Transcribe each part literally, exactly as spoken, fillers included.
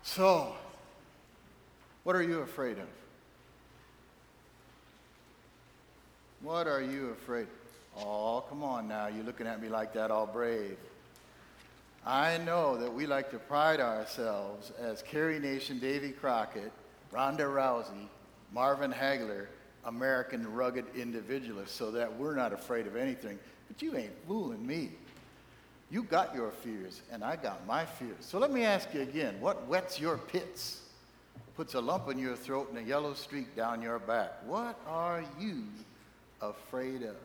So, what are you afraid of? What are you afraid of? Oh, come on now. You're looking at me like that, all brave. I know that we like to pride ourselves as Carrie Nation, Davy Crockett, Ronda Rousey, Marvin Hagler, American rugged individualists, so that we're not afraid of anything. But you ain't fooling me. You got your fears, and I got my fears. So let me ask you again, what wets your pits, puts a lump in your throat and a yellow streak down your back? What are you afraid of?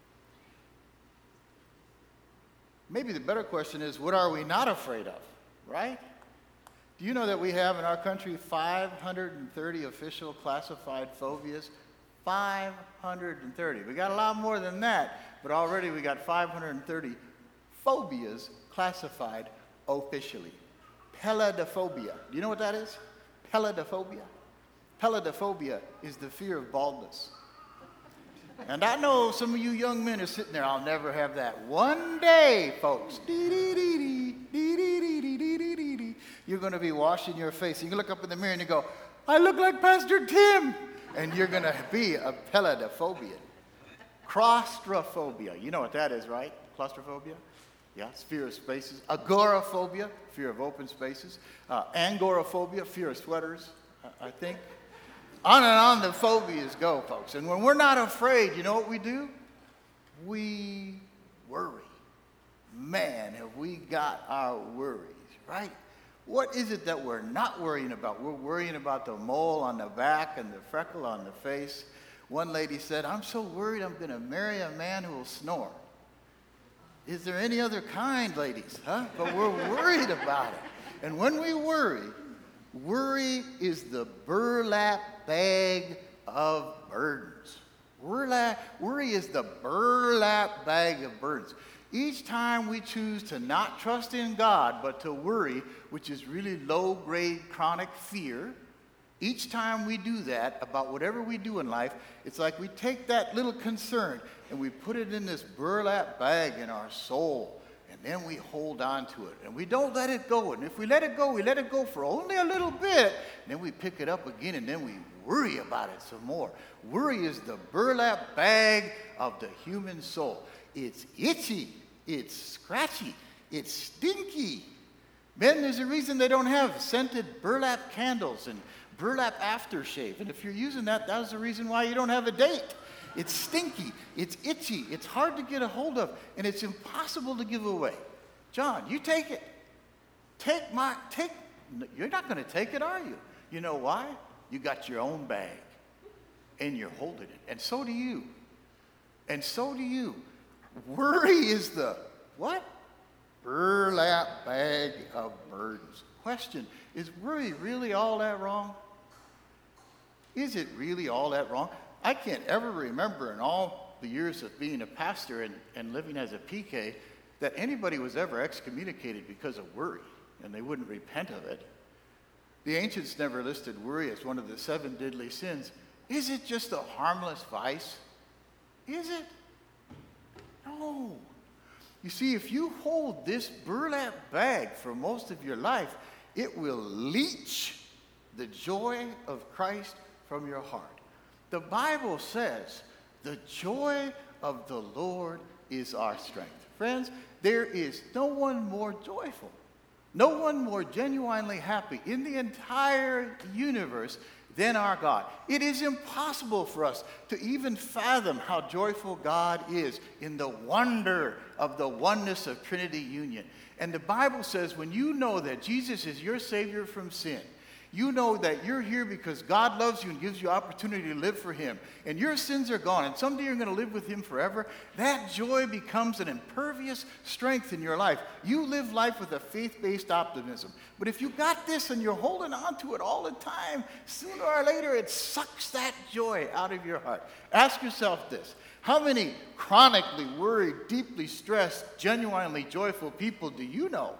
Maybe the better question is, what are we not afraid of, right? Do you know that we have in our country five hundred thirty official classified phobias? five hundred thirty. We got a lot more than that, but already we got five hundred thirty phobias classified officially. Peladophobia. Do you know what that is? Peladophobia. Peladophobia is the fear of baldness. And I know some of you young men are sitting there, I'll never have that. One day, folks, you're going to be washing your face. You can look up in the mirror and you go, I look like Pastor Tim. And you're going to be a peladophobian. Claustrophobia. You know what that is, right? Claustrophobia? Yeah, it's fear of spaces. Agoraphobia, fear of open spaces. Uh, angoraphobia, fear of sweaters, I, I think. On and on the phobias go, folks. And when we're not afraid, you know what we do? We worry. Man, have we got our worries, right? What is it that we're not worrying about? We're worrying about the mole on the back and the freckle on the face. One lady said, I'm so worried I'm going to marry a man who will snore. Is there any other kind, ladies? Huh? But we're worried about it. And when we worry, worry is the burlap bag of burdens. Burlap, worry is the burlap bag of burdens. Each time we choose to not trust in God, but to worry, which is really low-grade chronic fear, each time we do that about whatever we do in life, it's like we take that little concern and we put it in this burlap bag in our soul, and then we hold on to it, and we don't let it go. And if we let it go, we let it go for only a little bit, and then we pick it up again, and then we worry about it some more. Worry is the burlap bag of the human soul. It's itchy, it's scratchy, it's stinky. Men, there's a reason they don't have scented burlap candles and burlap aftershave. And if you're using that, that's the reason why you don't have a date. It's stinky, it's itchy, it's hard to get a hold of, and it's impossible to give away. John, you take it. Take my, take, you're not going to take it, are you? You know why? You got your own bag, and you're holding it. And so do you. And so do you. Worry is the, what? Burlap bag of burdens. Question, is worry really all that wrong? Is it really all that wrong? I can't ever remember in all the years of being a pastor and, and living as a P K that anybody was ever excommunicated because of worry, and they wouldn't repent of it. The ancients never listed worry as one of the seven deadly sins. Is it just a harmless vice? Is it? No. You see, if you hold this burlap bag for most of your life, it will leach the joy of Christ from your heart. The Bible says, the joy of the Lord is our strength. Friends, there is no one more joyful, no one more genuinely happy in the entire universe than our God. It is impossible for us to even fathom how joyful God is in the wonder of the oneness of Trinity union. And the Bible says when you know that Jesus is your Savior from sin, you know that you're here because God loves you and gives you opportunity to live for Him, and your sins are gone, and someday you're going to live with Him forever, that joy becomes an impervious strength in your life. You live life with a faith-based optimism. But if you got this and you're holding on to it all the time, sooner or later it sucks that joy out of your heart. Ask yourself this. How many chronically worried, deeply stressed, genuinely joyful people do you know?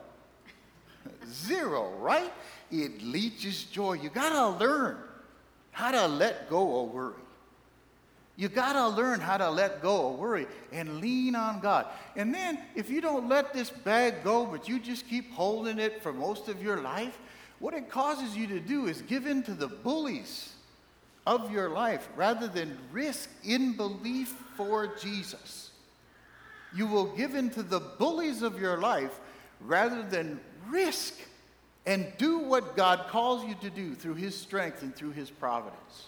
Zero, right? It leaches joy. You got to learn how to let go of worry. You got to learn how to let go of worry and lean on God. And then if you don't let this bag go, but you just keep holding it for most of your life, what it causes you to do is give in to the bullies of your life rather than risk in belief for Jesus. You will give in to the bullies of your life rather than risk and do what God calls you to do through his strength and through his providence.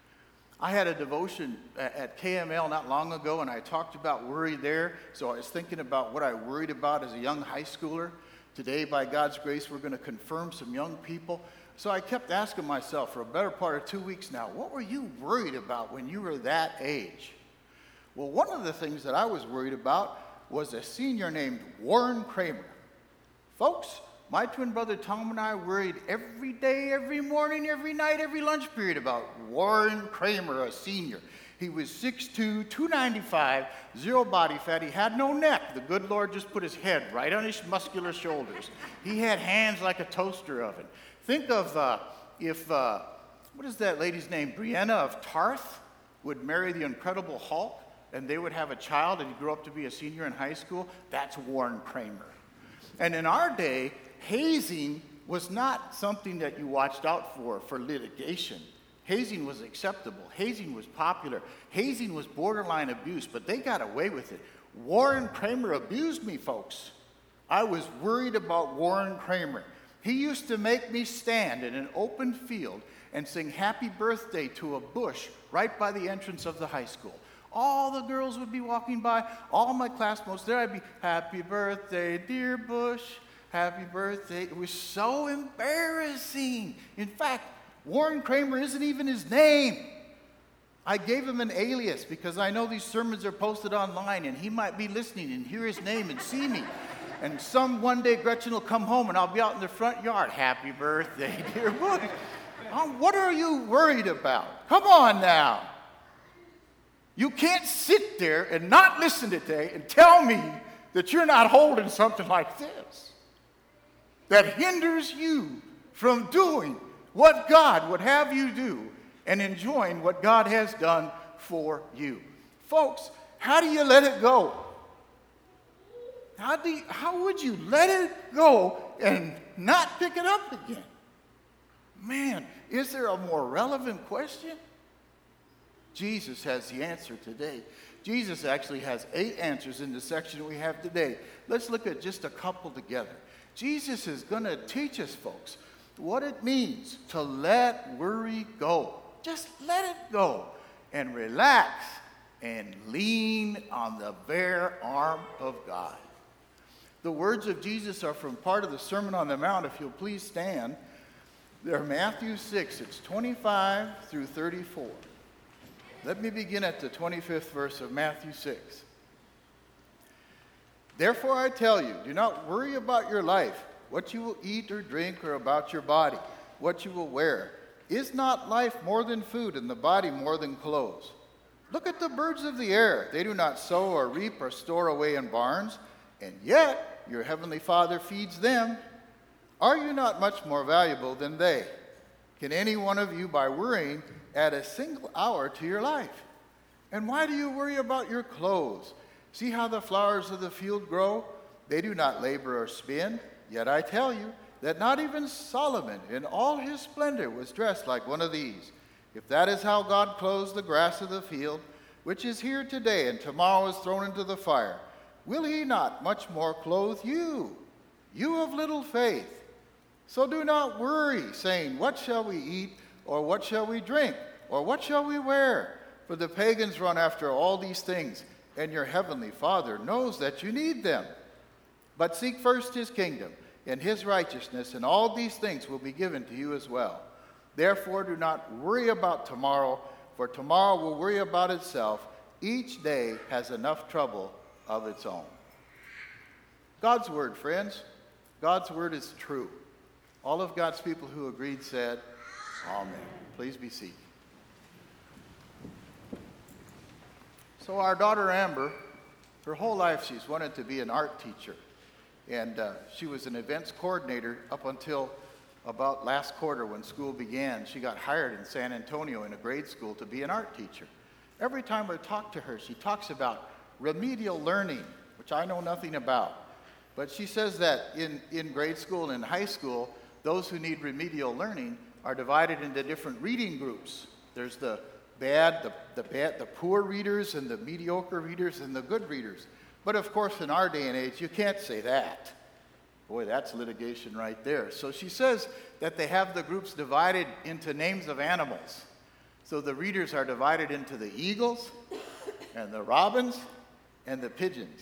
I had a devotion at K M L not long ago, and I talked about worry there. So I was thinking about what I worried about as a young high schooler. Today, by God's grace, we're going to confirm some young people. So I kept asking myself for a better part of two weeks now, what were you worried about when you were that age? Well, one of the things that I was worried about was a senior named Warren Kramer. Folks, my twin brother Tom and I worried every day, every morning, every night, every lunch period about Warren Kramer, a senior. He was six two, two ninety-five, zero body fat. He had no neck. The good Lord just put his head right on his muscular shoulders. He had hands like a toaster oven. Think of uh, if, uh, what is that lady's name? Brianna of Tarth would marry the Incredible Hulk, and they would have a child, and he grew up to be a senior in high school. That's Warren Kramer. And in our day, hazing was not something that you watched out for for litigation. Hazing was acceptable. Hazing was popular. Hazing was borderline abuse, but they got away with it. Warren Kramer abused me, folks. I was worried about Warren Kramer. He used to make me stand in an open field and sing happy birthday to a bush right by the entrance of the high school. All the girls would be walking by, all my classmates, there I'd be, happy birthday, dear Bush. Happy birthday. It was so embarrassing. In fact, Warren Kramer isn't even his name. I gave him an alias because I know these sermons are posted online and he might be listening and hear his name and see me. And some one day Gretchen will come home and I'll be out in the front yard. Happy birthday, dear Bush. Um, what are you worried about? Come on now. You can't sit there and not listen today and tell me that you're not holding something like this that hinders you from doing what God would have you do and enjoying what God has done for you. Folks, how do you let it go? How, do you, how would you let it go and not pick it up again? Man, is there a more relevant question? Jesus has the answer today. Jesus actually has eight answers in the section we have today. Let's look at just a couple together. Jesus is going to teach us, folks, what it means to let worry go. Just let it go and relax and lean on the bare arm of God. The words of Jesus are from part of the Sermon on the Mount. If you'll please stand. They're Matthew six. It's twenty-five through thirty-four. Let me begin at the twenty-fifth verse of Matthew six. Therefore I tell you, do not worry about your life, what you will eat or drink, or about your body, what you will wear. Is not life more than food, and the body more than clothes? Look at the birds of the air. They do not sow or reap or store away in barns, and yet your heavenly Father feeds them. Are you not much more valuable than they? Can any one of you, by worrying, add a single hour to your life? And why do you worry about your clothes? See how the flowers of the field grow? They do not labor or spin. Yet I tell you that not even Solomon in all his splendor was dressed like one of these. If that is how God clothes the grass of the field, which is here today and tomorrow is thrown into the fire, will he not much more clothe you, you of little faith? So do not worry, saying, what shall we eat, or what shall we drink, or what shall we wear? For the pagans run after all these things, and your heavenly Father knows that you need them. But seek first his kingdom and his righteousness, and all these things will be given to you as well. Therefore do not worry about tomorrow, for tomorrow will worry about itself. Each day has enough trouble of its own. God's word, friends. God's word is true. All of God's people who agreed said, Amen. Please be seated. So our daughter Amber, her whole life she's wanted to be an art teacher. And uh, she was an events coordinator up until about last quarter when school began. She got hired in San Antonio in a grade school to be an art teacher. Every time I talk to her, she talks about remedial learning, which I know nothing about. But she says that in, in grade school and in high school, those who need remedial learning are divided into different reading groups. There's the bad, the, the bad, the poor readers and the mediocre readers and the good readers. But of course, in our day and age, you can't say that. Boy, that's litigation right there. So she says that they have the groups divided into names of animals. So the readers are divided into the eagles and the robins and the pigeons.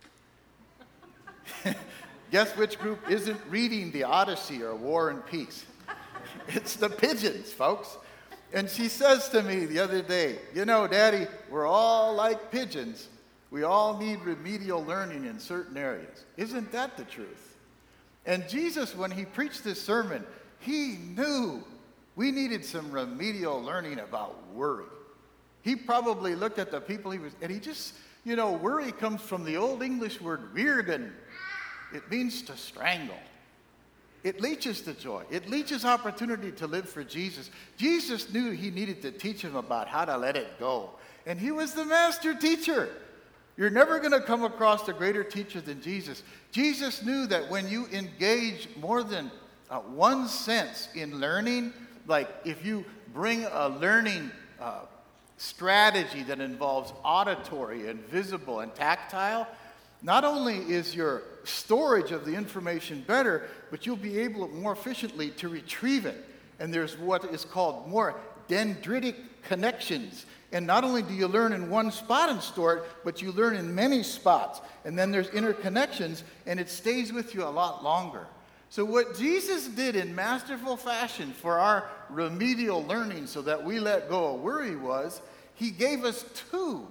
Guess which group isn't reading the Odyssey or War and Peace? It's the pigeons, folks. And she says to me the other day, you know, Daddy, we're all like pigeons. We all need remedial learning in certain areas. Isn't that the truth? And Jesus, when he preached this sermon, he knew we needed some remedial learning about worry. He probably looked at the people he was, and he just, you know, worry comes from the Old English word virgen. It means to strangle. It leeches the joy. It leeches opportunity to live for Jesus. Jesus knew he needed to teach him about how to let it go. And he was the master teacher. You're never going to come across a greater teacher than Jesus. Jesus knew that when you engage more than uh, one sense in learning, like if you bring a learning uh, strategy that involves auditory and visible and tactile, not only is your storage of the information better, but you'll be able more efficiently to retrieve it. And there's what is called more dendritic connections. And not only do you learn in one spot and store it, but you learn in many spots. And then there's interconnections, and it stays with you a lot longer. So what Jesus did in masterful fashion for our remedial learning so that we let go of worry was, he gave us two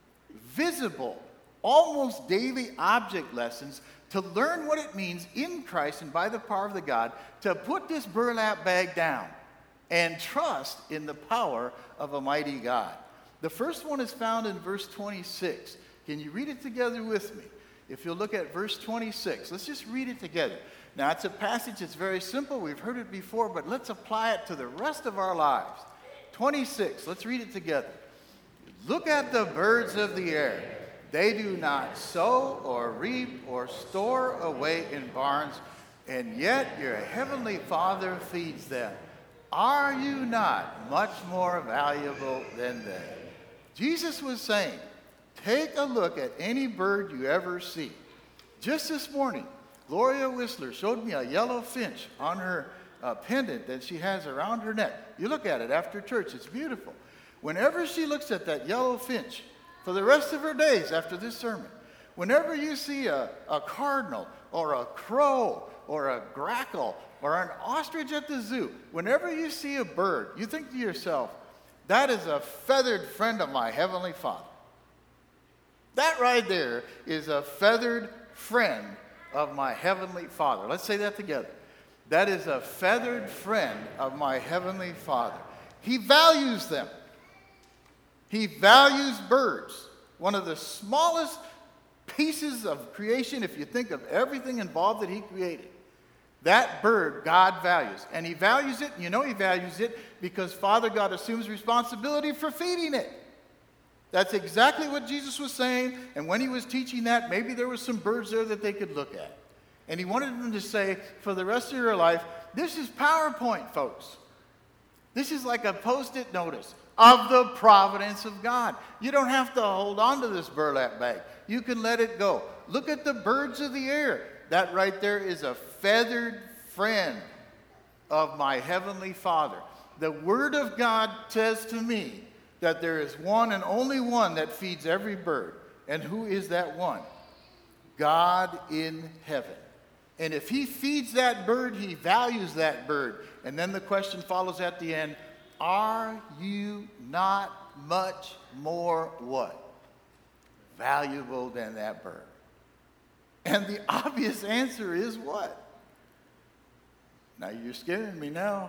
visible, almost daily object lessons to learn what it means in Christ and by the power of the God to put this burlap bag down and trust in the power of a mighty God. The first one is found in verse twenty-six. Can you read it together with me? If you'll look at verse twenty-six, let's just read it together. Now, it's a passage that's very simple. We've heard it before, but let's apply it to the rest of our lives. twenty-six, let's read it together. Look at the birds of the air. They do not sow or reap or store away in barns, and yet your heavenly Father feeds them. Are you not much more valuable than they? Jesus was saying, take a look at any bird you ever see. Just this morning, Gloria Whistler showed me a yellow finch on her uh, pendant that she has around her neck. You look at it after church, it's beautiful. Whenever she looks at that yellow finch, for the rest of her days after this sermon, whenever you see a, a cardinal or a crow or a grackle or an ostrich at the zoo, whenever you see a bird, you think to yourself, that is a feathered friend of my heavenly Father. That right there is a feathered friend of my heavenly Father. Let's say that together. That is a feathered friend of my heavenly Father. He values them. He values birds, one of the smallest pieces of creation, if you think of everything involved that he created. That bird God values. And he values it, and you know he values it because Father God assumes responsibility for feeding it. That's exactly what Jesus was saying, and when he was teaching that, maybe there were some birds there that they could look at. And he wanted them to say, for the rest of your life, this is PowerPoint, folks. This is like a post-it notice of the providence of God. You don't have to hold on to this burlap bag. You can let it go. Look at the birds of the air. That right there is a feathered friend of my heavenly Father. The Word of God says to me that there is one and only one that feeds every bird. And who is that one? God in heaven. And if he feeds that bird, he values that bird. And then the question follows at the end, are you not much more what? Valuable than that bird? And the obvious answer is what? Now you're scaring me now.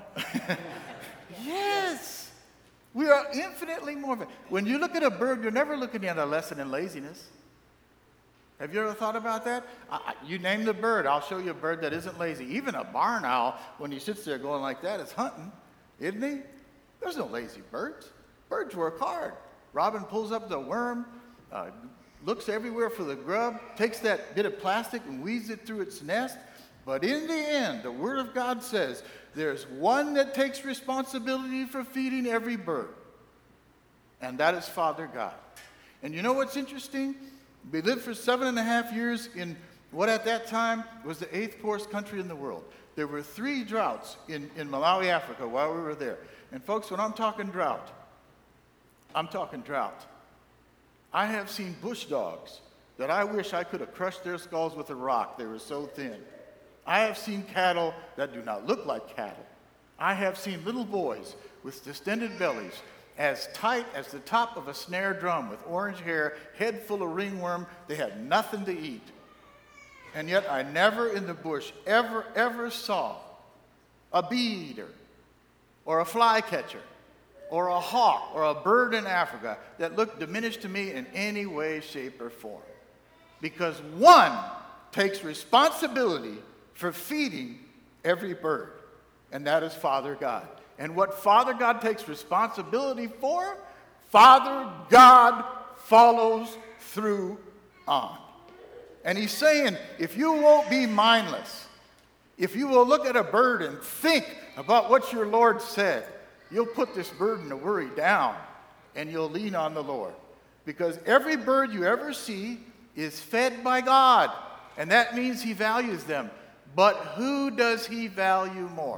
Yes. We are infinitely more. When you look at a bird, you're never looking at a lesson in laziness. Have you ever thought about that? I, you name the bird, I'll show you a bird that isn't lazy. Even a barn owl, when he sits there going like that, is hunting, isn't he? There's no lazy birds. Birds work hard. Robin pulls up the worm, uh, looks everywhere for the grub, takes that bit of plastic and weaves it through its nest. But in the end, the Word of God says there's one that takes responsibility for feeding every bird, and that is Father God. And you know what's interesting? We lived for seven and a half years in what at that time was the eighth poorest country in the world. There were three droughts in, in Malawi, Africa, while we were there. And folks, when I'm talking drought, I'm talking drought. I have seen bush dogs that I wish I could have crushed their skulls with a rock. They were so thin. I have seen cattle that do not look like cattle. I have seen little boys with distended bellies as tight as the top of a snare drum with orange hair, head full of ringworm. They had nothing to eat. And yet I never in the bush ever, ever saw a bee eater or a flycatcher or a hawk or a bird in Africa that looked diminished to me in any way, shape, or form. Because one takes responsibility for feeding every bird, and that is Father God. And what Father God takes responsibility for, Father God follows through on. And he's saying, if you won't be mindless, if you will look at a bird and think about what your Lord said, you'll put this burden of worry down and you'll lean on the Lord. Because every bird you ever see is fed by God, and that means he values them. But who does he value more?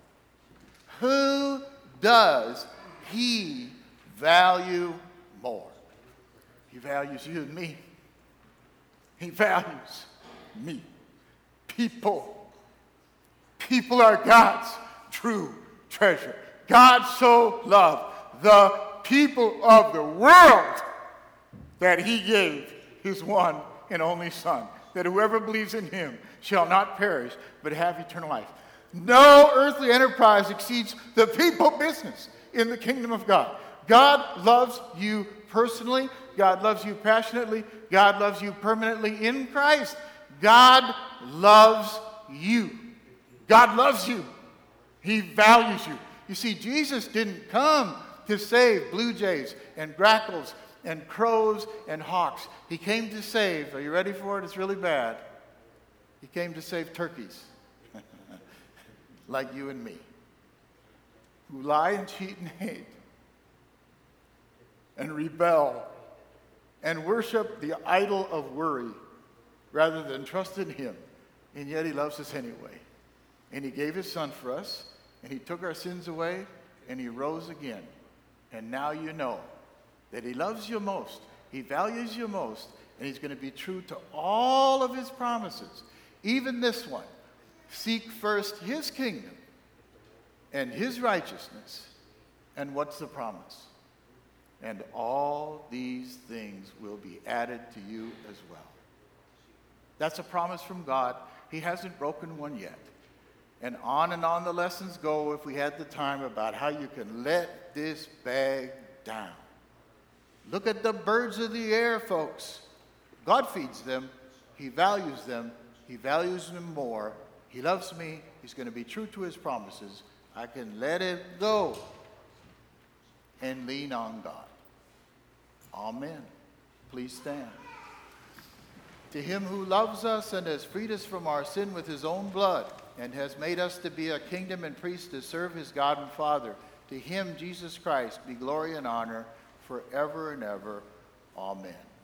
Who does he value more? He values you and me. He values me. People. People are God's true treasure. God so loved the people of the world that he gave his one and only Son, that whoever believes in him shall not perish, but have eternal life. No earthly enterprise exceeds the people business in the kingdom of God. God loves you personally. God loves you passionately. God loves you permanently in Christ. God loves you. God loves you. He values you. You see, Jesus didn't come to save blue jays and grackles and crows and hawks. He came to save, are you ready for it? It's really bad. He came to save turkeys, like you and me, who lie and cheat and hate and rebel and worship the idol of worry rather than trust in him. And yet he loves us anyway. And he gave his Son for us, and he took our sins away, and he rose again. And now you know that he loves you most, he values you most, and he's going to be true to all of his promises, even this one. Seek first his kingdom and his righteousness. And what's the promise? And all these things will be added to you as well. That's a promise from God. He hasn't broken one yet. And on and on the lessons go, if we had the time, about how you can let this bag down. Look at the birds of the air, folks. God feeds them. He values them. He values them more. He loves me. He's going to be true to his promises. I can let it go and lean on God. Amen. Please stand. To him who loves us and has freed us from our sin with his own blood and has made us to be a kingdom and priests to serve his God and Father, to him, Jesus Christ, be glory and honor forever and ever. Amen.